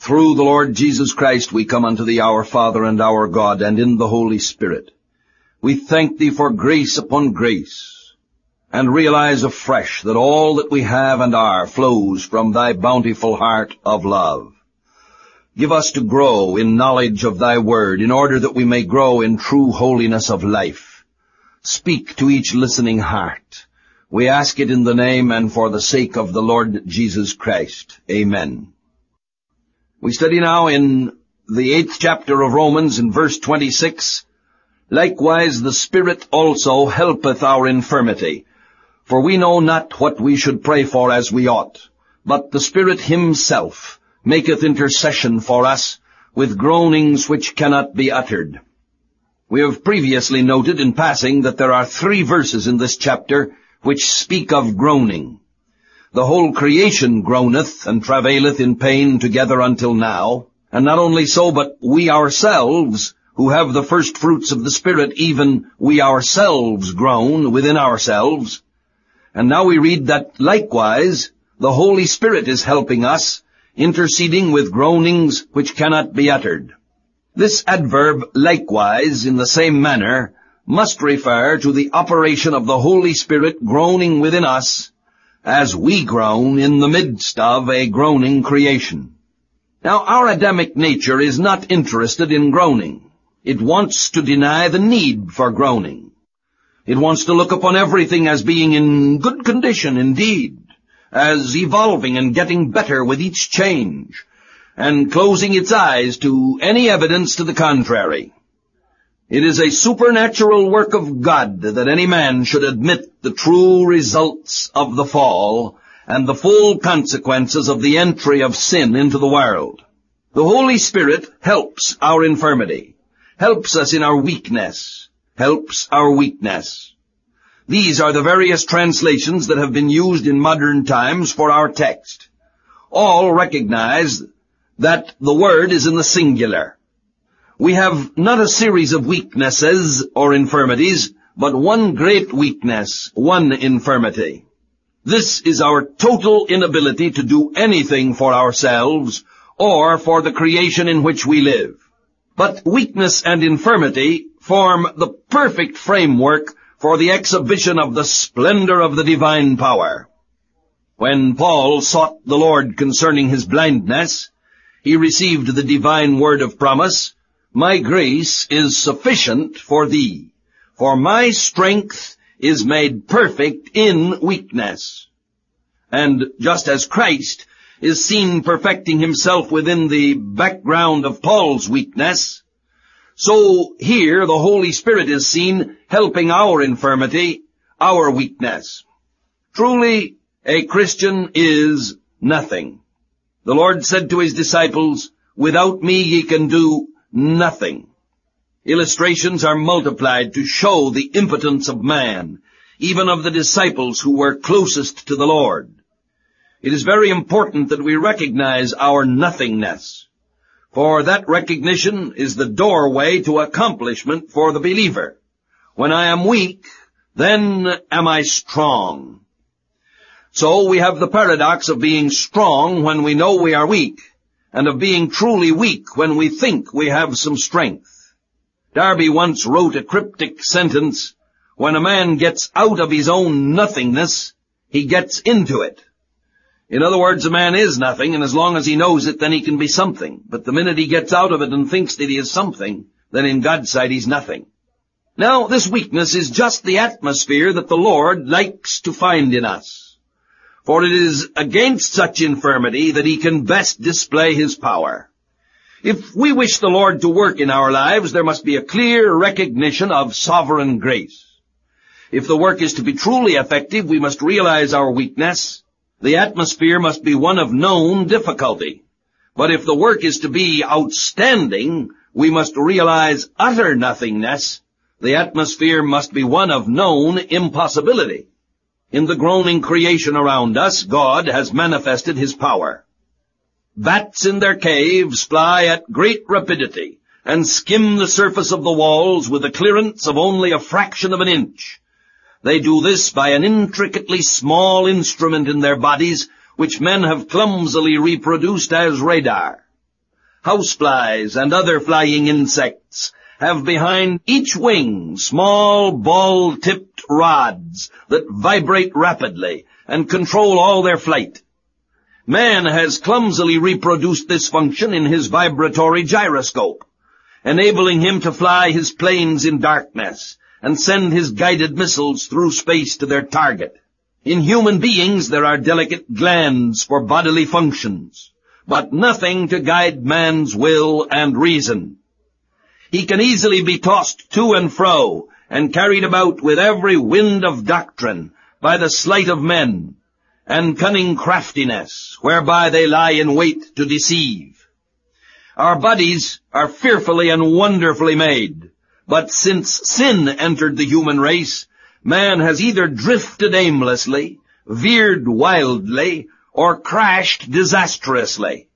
Through the Lord Jesus Christ we come unto thee, our Father and our God, and in the Holy Spirit. We thank thee for grace upon grace, and realize afresh that all that we have and are flows from thy bountiful heart of love. Give us to grow in knowledge of thy word, in order that we may grow in true holiness of life. Speak to each listening heart. We ask it in the name and for the sake of the Lord Jesus Christ. Amen. We study now in the 8th chapter of Romans in verse 26. Likewise the Spirit also helpeth our infirmity, for we know not what we should pray for as we ought, but the Spirit himself maketh intercession for us with groanings which cannot be uttered. We have previously noted in passing that there are 3 verses in this chapter which speak of groaning. The whole creation groaneth and travaileth in pain together until now. And not only so, but we ourselves, who have the first fruits of the Spirit, even we ourselves groan within ourselves. And now we read that likewise the Holy Spirit is helping us, interceding with groanings which cannot be uttered. This adverb, likewise, in the same manner, must refer to the operation of the Holy Spirit groaning within us as we groan in the midst of a groaning creation. Now, our Adamic nature is not interested in groaning. It wants to deny the need for groaning. It wants to look upon everything as being in good condition indeed, as evolving and getting better with each change, and closing its eyes to any evidence to the contrary. It is a supernatural work of God that any man should admit the true results of the fall and the full consequences of the entry of sin into the world. The Holy Spirit helps our infirmity, helps us in our weakness, helps our weakness. These are the various translations that have been used in modern times for our text. All recognize that the word is in the singular. We have not a series of weaknesses or infirmities, but one great weakness, one infirmity. This is our total inability to do anything for ourselves or for the creation in which we live. But weakness and infirmity form the perfect framework for the exhibition of the splendor of the divine power. When Paul sought the Lord concerning his blindness, he received the divine word of promise, My grace is sufficient for thee, for my strength is made perfect in weakness. And just as Christ is seen perfecting himself within the background of Paul's weakness, so here the Holy Spirit is seen helping our infirmity, our weakness. Truly, a Christian is nothing. The Lord said to his disciples, Without me ye can do nothing. Illustrations are multiplied to show the impotence of man, even of the disciples who were closest to the Lord. It is very important that we recognize our nothingness, for that recognition is the doorway to accomplishment for the believer. When I am weak, then am I strong. So we have the paradox of being strong when we know we are weak, and of being truly weak when we think we have some strength. Darby once wrote a cryptic sentence, When a man gets out of his own nothingness, he gets into it. In other words, a man is nothing, and as long as he knows it, then he can be something. But the minute he gets out of it and thinks that he is something, then in God's sight he's nothing. Now, this weakness is just the atmosphere that the Lord likes to find in us. For it is against such infirmity that he can best display his power. If we wish the Lord to work in our lives, there must be a clear recognition of sovereign grace. If the work is to be truly effective, we must realize our weakness. The atmosphere must be one of known difficulty. But if the work is to be outstanding, we must realize utter nothingness. The atmosphere must be one of known impossibility. In the groaning creation around us, God has manifested his power. Bats in their caves fly at great rapidity and skim the surface of the walls with a clearance of only a fraction of an inch. They do this by an intricately small instrument in their bodies, which men have clumsily reproduced as radar. houseflies, and other flying insects have behind each wing small ball-tipped rods that vibrate rapidly and control all their flight. Man has clumsily reproduced this function in his vibratory gyroscope, enabling him to fly his planes in darkness and send his guided missiles through space to their target. In human beings there are delicate glands for bodily functions, but nothing to guide man's will and reason. He can easily be tossed to and fro and carried about with every wind of doctrine by the sleight of men and cunning craftiness whereby they lie in wait to deceive. Our bodies are fearfully and wonderfully made, but since sin entered the human race, man has either drifted aimlessly, veered wildly, or crashed disastrously.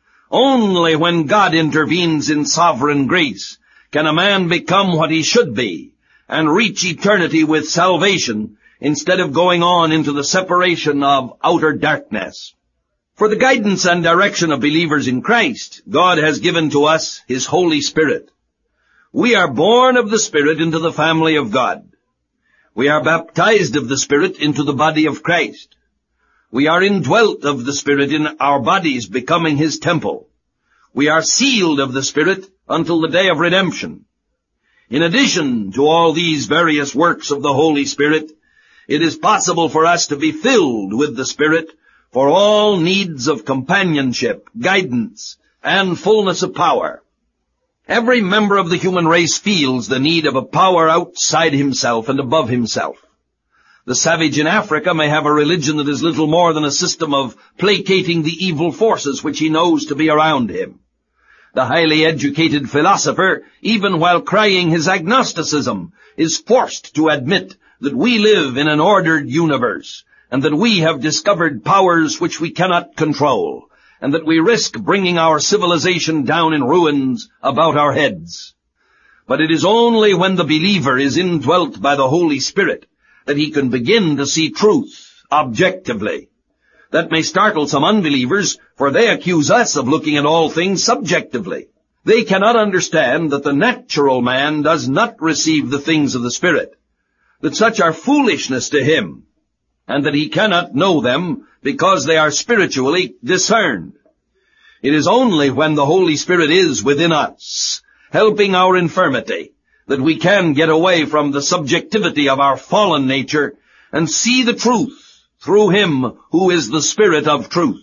Only when God intervenes in sovereign grace can a man become what he should be and reach eternity with salvation instead of going on into the separation of outer darkness. For the guidance and direction of believers in Christ, God has given to us His Holy Spirit. We are born of the Spirit into the family of God. We are baptized of the Spirit into the body of Christ. We are indwelt of the Spirit in our bodies, becoming His temple. We are sealed of the Spirit until the day of redemption. In addition to all these various works of the Holy Spirit, it is possible for us to be filled with the Spirit for all needs of companionship, guidance, and fullness of power. Every member of the human race feels the need of a power outside himself and above himself. The savage in Africa may have a religion that is little more than a system of placating the evil forces which he knows to be around him. The highly educated philosopher, even while crying his agnosticism, is forced to admit that we live in an ordered universe, and that we have discovered powers which we cannot control, and that we risk bringing our civilization down in ruins about our heads. But it is only when the believer is indwelt by the Holy Spirit that he can begin to see truth objectively. That may startle some unbelievers, for they accuse us of looking at all things subjectively. They cannot understand that the natural man does not receive the things of the Spirit, that such are foolishness to him, and that he cannot know them because they are spiritually discerned. It is only when the Holy Spirit is within us, helping our infirmity, that we can get away from the subjectivity of our fallen nature and see the truth through Him who is the Spirit of truth.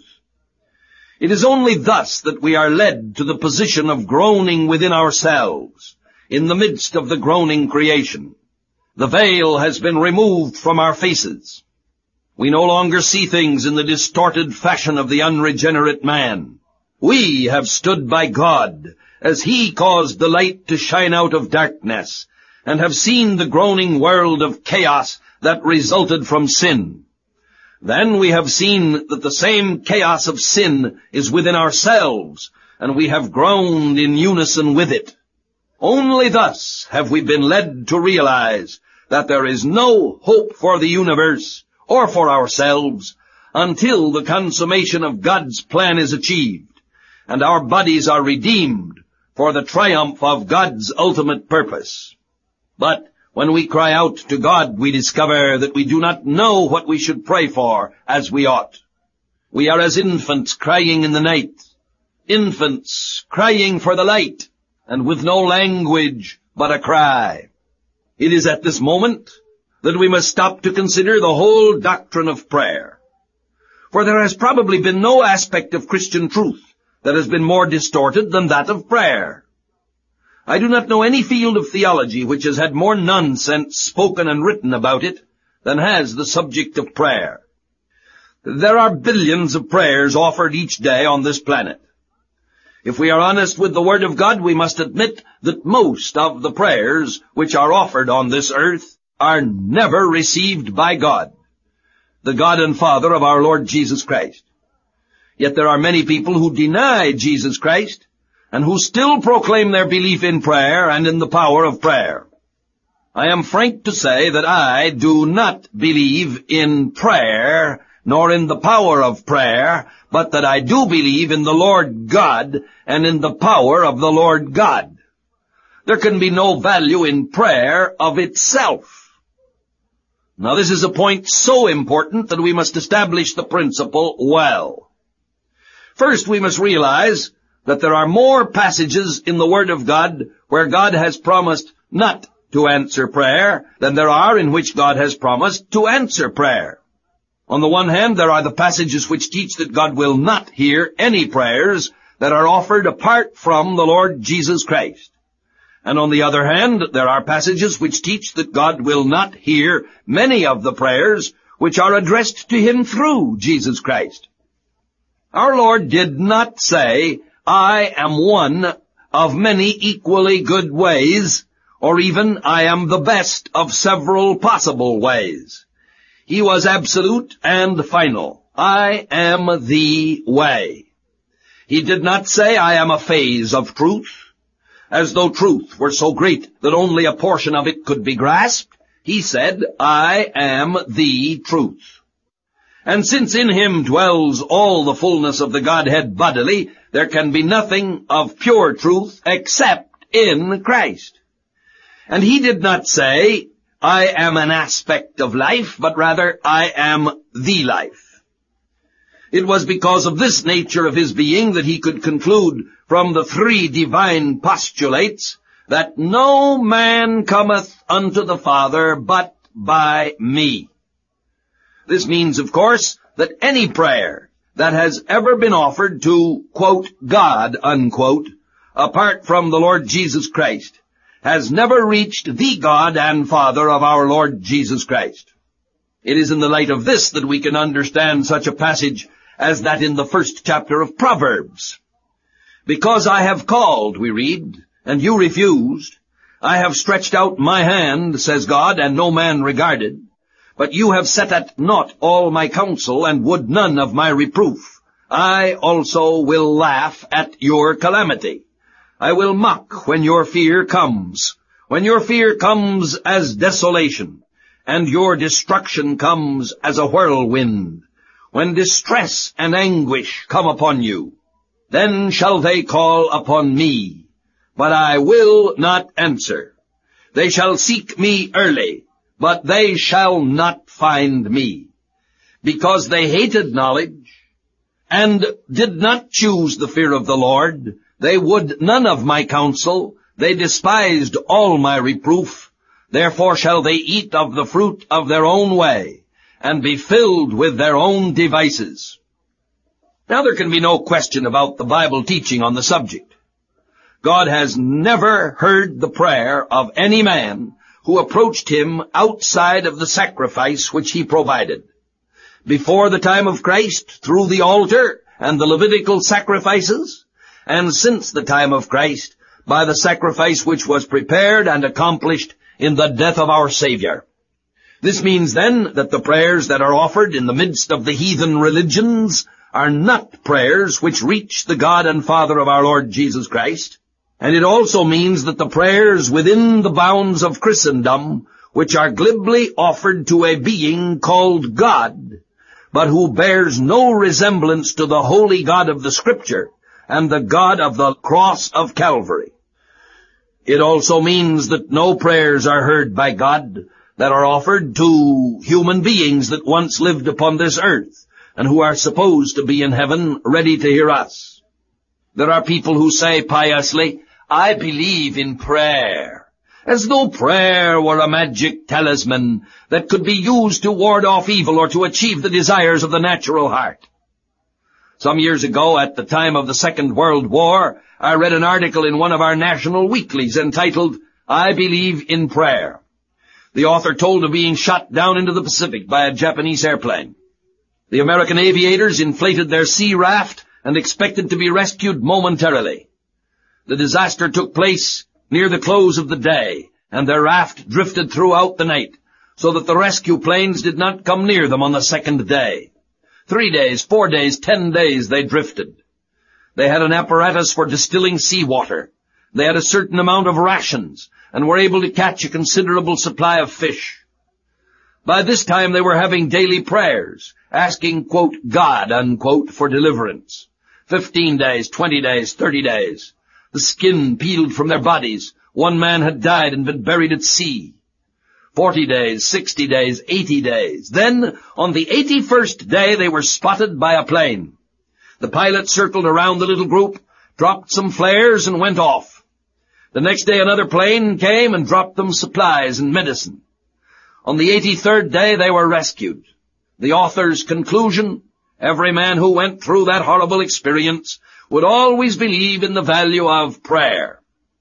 It is only thus that we are led to the position of groaning within ourselves, in the midst of the groaning creation. The veil has been removed from our faces. We no longer see things in the distorted fashion of the unregenerate man. We have stood by God as He caused the light to shine out of darkness, and have seen the groaning world of chaos that resulted from sin. Then we have seen that the same chaos of sin is within ourselves, and we have groaned in unison with it. Only thus have we been led to realize that there is no hope for the universe or for ourselves until the consummation of God's plan is achieved, and our bodies are redeemed for the triumph of God's ultimate purpose. But when we cry out to God, we discover that we do not know what we should pray for as we ought. We are as infants crying in the night, infants crying for the light, and with no language but a cry. It is at this moment that we must stop to consider the whole doctrine of prayer. For there has probably been no aspect of Christian truth that has been more distorted than that of prayer. I do not know any field of theology which has had more nonsense spoken and written about it than has the subject of prayer. There are billions of prayers offered each day on this planet. If we are honest with the Word of God, we must admit that most of the prayers which are offered on this earth are never received by God, the God and Father of our Lord Jesus Christ. Yet there are many people who deny Jesus Christ and who still proclaim their belief in prayer and in the power of prayer. I am frank to say that I do not believe in prayer nor in the power of prayer, but that I do believe in the Lord God and in the power of the Lord God. There can be no value in prayer of itself. Now this is a point so important that we must establish the principle well. First, we must realize that there are more passages in the Word of God where God has promised not to answer prayer than there are in which God has promised to answer prayer. On the one hand, there are the passages which teach that God will not hear any prayers that are offered apart from the Lord Jesus Christ. And on the other hand, there are passages which teach that God will not hear many of the prayers which are addressed to Him through Jesus Christ. Our Lord did not say, I am one of many equally good ways, or even I am the best of several possible ways. He was absolute and final. I am the way. He did not say, I am a phase of truth, as though truth were so great that only a portion of it could be grasped. He said, I am the truth. And since in Him dwells all the fullness of the Godhead bodily, there can be nothing of pure truth except in Christ. And He did not say, I am an aspect of life, but rather, I am the life. It was because of this nature of His being that He could conclude from the three divine postulates that no man cometh unto the Father but by me. This means, of course, that any prayer that has ever been offered to, quote, God, unquote, apart from the Lord Jesus Christ, has never reached the God and Father of our Lord Jesus Christ. It is in the light of this that we can understand such a passage as that in the first chapter of Proverbs. Because I have called, we read, and you refused. I have stretched out my hand, says God, and no man regarded. But you have set at naught all my counsel, and would none of my reproof. I also will laugh at your calamity. I will mock when your fear comes. When your fear comes as desolation, and your destruction comes as a whirlwind. When distress and anguish come upon you, then shall they call upon me, but I will not answer. They shall seek me early, but they shall not find me, because they hated knowledge, and did not choose the fear of the Lord. They would none of my counsel, they despised all my reproof. Therefore shall they eat of the fruit of their own way, and be filled with their own devices. Now there can be no question about the Bible teaching on the subject. God has never heard the prayer of any man who approached Him outside of the sacrifice which He provided. Before the time of Christ, through the altar and the Levitical sacrifices, and since the time of Christ, by the sacrifice which was prepared and accomplished in the death of our Savior. This means then that the prayers that are offered in the midst of the heathen religions are not prayers which reach the God and Father of our Lord Jesus Christ. And it also means that the prayers within the bounds of Christendom, which are glibly offered to a being called God, but who bears no resemblance to the holy God of the Scripture and the God of the cross of Calvary. It also means that no prayers are heard by God that are offered to human beings that once lived upon this earth and who are supposed to be in heaven ready to hear us. There are people who say piously, I believe in prayer, as though prayer were a magic talisman that could be used to ward off evil or to achieve the desires of the natural heart. Some years ago, at the time of the Second World War, I read an article in one of our national weeklies entitled, I Believe in Prayer. The author told of being shot down into the Pacific by a Japanese airplane. The American aviators inflated their sea raft and expected to be rescued momentarily. The disaster took place near the close of the day, and their raft drifted throughout the night, so that the rescue planes did not come near them on the second day. 3 days, 4 days, 10 days they drifted. They had an apparatus for distilling seawater. They had a certain amount of rations, and were able to catch a considerable supply of fish. By this time they were having daily prayers, asking, quote, God, unquote, for deliverance. 15 days, 20 days, 30 days. The skin peeled from their bodies. One man had died and been buried at sea. 40 days, 60 days, 80 days. Then, on the 81st day, they were spotted by a plane. The pilot circled around the little group, dropped some flares, and went off. The next day another plane came and dropped them supplies and medicine. On the 83rd day they were rescued. The author's conclusion: every man who went through that horrible experience would always believe in the value of prayer.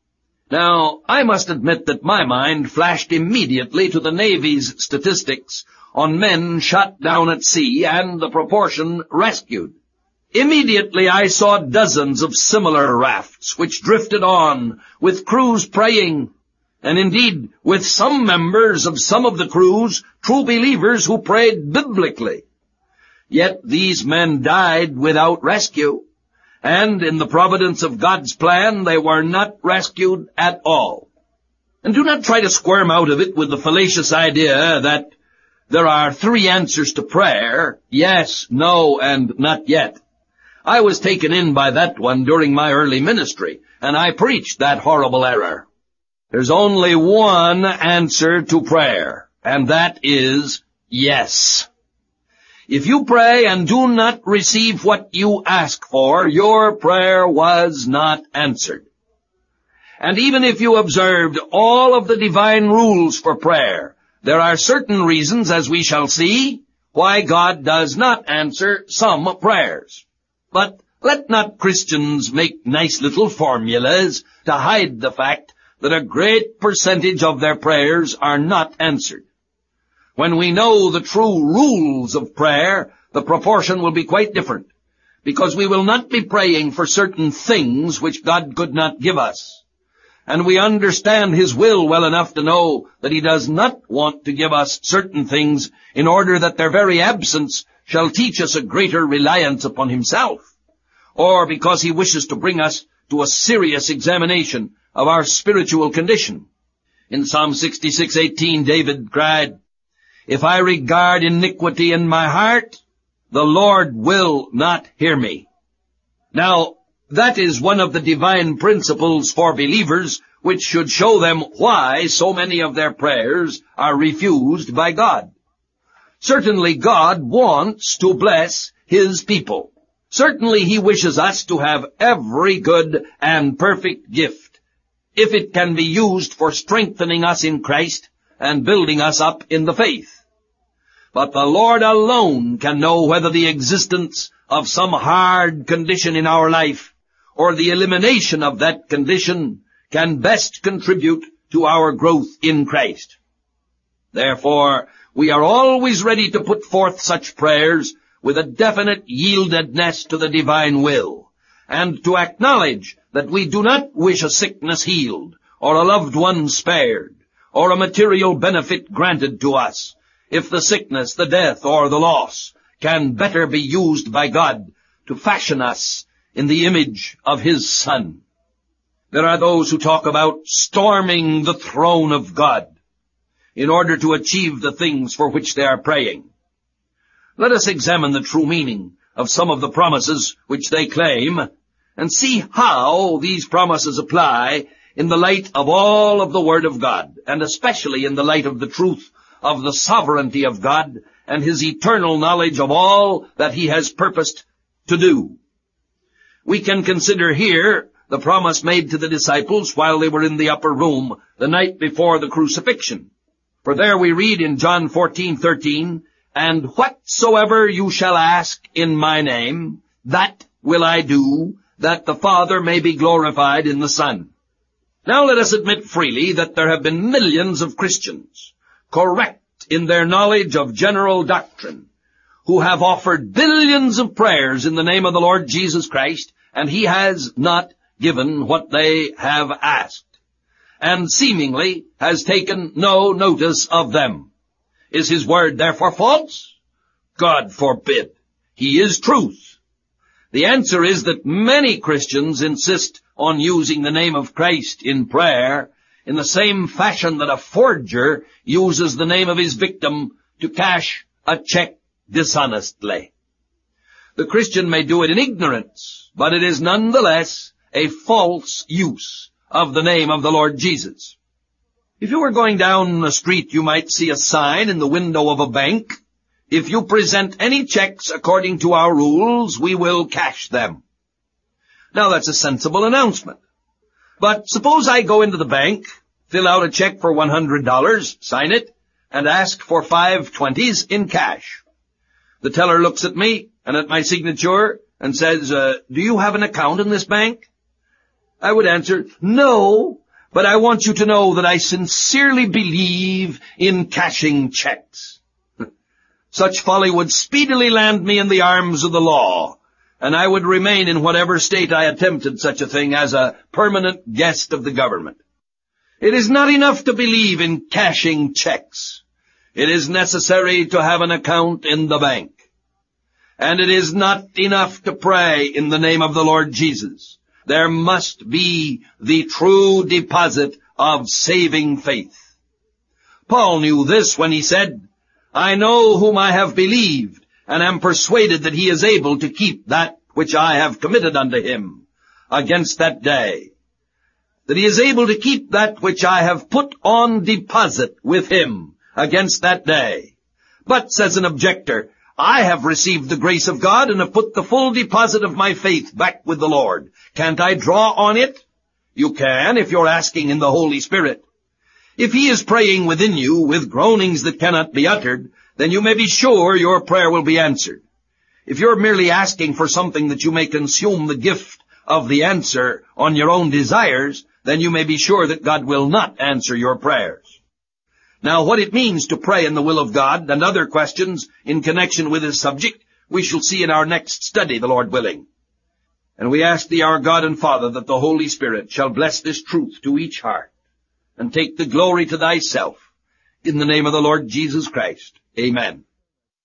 Now, I must admit that my mind flashed immediately to the Navy's statistics on men shot down at sea and the proportion rescued. Immediately I saw dozens of similar rafts which drifted on, with crews praying, and indeed with some members of some of the crews, true believers who prayed biblically. Yet these men died without rescue, and in the providence of God's plan they were not rescued at all. And do not try to squirm out of it with the fallacious idea that there are 3 answers to prayer: yes, no, and not yet. I was taken in by that one during my early ministry, and I preached that horrible error. There's only one answer to prayer, and that is yes. If you pray and do not receive what you ask for, your prayer was not answered. And even if you observed all of the divine rules for prayer, there are certain reasons, as we shall see, why God does not answer some prayers. But let not Christians make nice little formulas to hide the fact that a great percentage of their prayers are not answered. When we know the true rules of prayer, the proportion will be quite different, because we will not be praying for certain things which God could not give us. And we understand His will well enough to know that He does not want to give us certain things in order that their very absence shall teach us a greater reliance upon Himself, or because He wishes to bring us to a serious examination of our spiritual condition. In Psalm 66:18, David cried, "If I regard iniquity in my heart, the Lord will not hear me." Now, that is one of the divine principles for believers which should show them why so many of their prayers are refused by God. Certainly God wants to bless His people. Certainly He wishes us to have every good and perfect gift, if it can be used for strengthening us in Christ and building us up in the faith. But the Lord alone can know whether the existence of some hard condition in our life or the elimination of that condition can best contribute to our growth in Christ. Therefore, we are always ready to put forth such prayers with a definite yieldedness to the divine will, and to acknowledge that we do not wish a sickness healed, or a loved one spared, or a material benefit granted to us, if the sickness, the death, or the loss can better be used by God to fashion us in the image of His Son. There are those who talk about storming the throne of God in order to achieve the things for which they are praying. Let us examine the true meaning of some of the promises which they claim, and see how these promises apply in the light of all of the Word of God, and especially in the light of the truth of the sovereignty of God and His eternal knowledge of all that He has purposed to do. We can consider here the promise made to the disciples while they were in the upper room the night before the crucifixion. For there we read in John 14:13, "And whatsoever you shall ask in my name, that will I do, that the Father may be glorified in the Son." Now let us admit freely that there have been millions of Christians, correct in their knowledge of general doctrine, who have offered billions of prayers in the name of the Lord Jesus Christ, and He has not given what they have asked, and seemingly has taken no notice of them. Is His word therefore false? God forbid. He is truth. The answer is that many Christians insist on using the name of Christ in prayer in the same fashion that a forger uses the name of his victim to cash a check dishonestly. The Christian may do it in ignorance, but it is nonetheless a false use of the name of the Lord Jesus. If you were going down the street, you might see a sign in the window of a bank. If you present any checks according to our rules, we will cash them. Now that's a sensible announcement. But suppose I go into the bank, fill out a check for $100, sign it, and ask for 5 20s in cash. The teller looks at me and at my signature and says, do you have an account in this bank? I would answer, no, but I want you to know that I sincerely believe in cashing checks. Such folly would speedily land me in the arms of the law, and I would remain in whatever state I attempted such a thing as a permanent guest of the government. It is not enough to believe in cashing checks. It is necessary to have an account in the bank. And it is not enough to pray in the name of the Lord Jesus. There must be the true deposit of saving faith. Paul knew this when he said, I know whom I have believed, and am persuaded that he is able to keep that which I have committed unto him against that day. That he is able to keep that which I have put on deposit with him against that day. But, says an objector, I have received the grace of God and have put the full deposit of my faith back with the Lord. Can't I draw on it? You can if you're asking in the Holy Spirit. If he is praying within you with groanings that cannot be uttered, then you may be sure your prayer will be answered. If you're merely asking for something that you may consume the gift of the answer on your own desires, then you may be sure that God will not answer your prayers. Now, what it means to pray in the will of God and other questions in connection with this subject, we shall see in our next study, the Lord willing. And we ask thee, our God and Father, that the Holy Spirit shall bless this truth to each heart and take the glory to thyself. In the name of the Lord Jesus Christ. Amen.